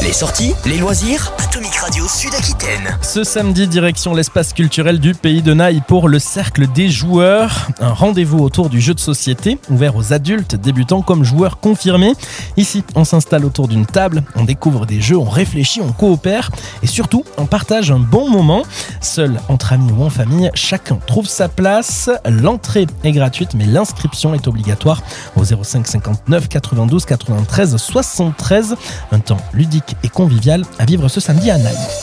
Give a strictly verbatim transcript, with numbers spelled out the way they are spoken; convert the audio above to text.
Les sorties, les loisirs, Atomic Radio Sud-Aquitaine. Ce samedi, direction l'espace culturel du Pays de Naï pour le Cercle des joueurs. Un rendez-vous autour du jeu de société, ouvert aux adultes, débutants comme joueurs confirmés. Ici, on s'installe autour d'une table, on découvre des jeux, on réfléchit, on coopère et surtout, on partage un bon moment. Seul, entre amis ou en famille, chacun trouve sa place. L'entrée est gratuite, mais l'inscription est obligatoire au zéro cinq cinquante-neuf quatre-vingt-douze quatre-vingt-treize soixante-treize. Un temps ludique et convivial à vivre ce samedi à Naï.